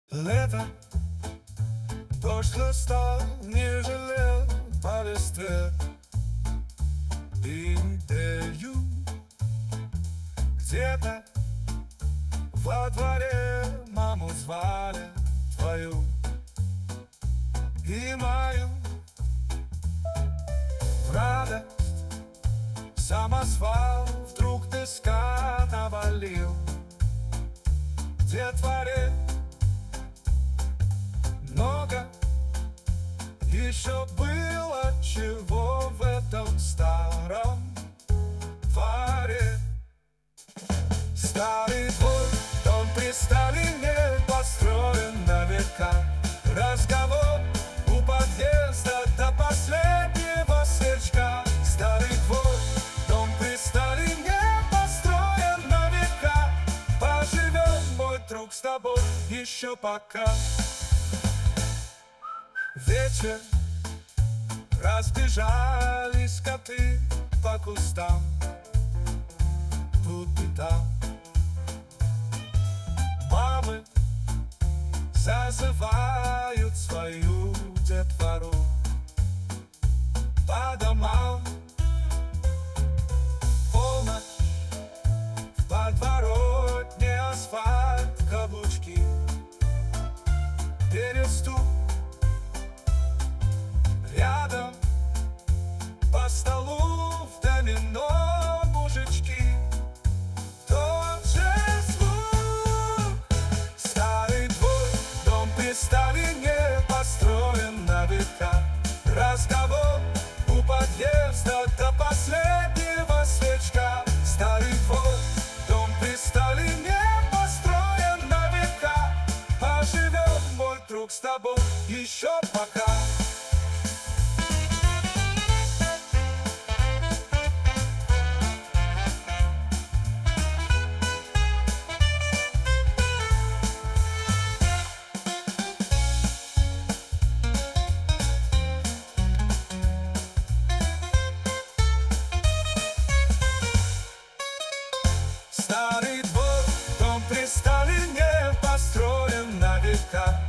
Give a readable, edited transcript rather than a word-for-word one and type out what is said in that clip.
Лето, дождь хлестал, не жалел по листе. Имею где-то во дворе маму звали твою и мою. В радость самосвал вдруг песка навалил. Где творе много еще было чего в этом старом дворе. Старый двор, дом при Сталине, построен на века. Разговор у подъезда до последнего сверчка. Старый двор, дом при Сталине, построен на века. Поживем, мой друг, с тобой еще пока. Вечер, разбежались коты по кустам, тут и там. Мамы зазывают свою детвору по домам. Полночь, в подворотне асфальт, каблучки, перестук. Рядом по столу в домино мужички. Тот же звук. Старый двор, дом при Сталине, построен на века. Разговор у подъезда до последнего сверчка. Старый двор, дом при Сталине, построен на века. Поживем, мой друг, с тобой еще пока. Старый двор, дом при Сталине, построен на века.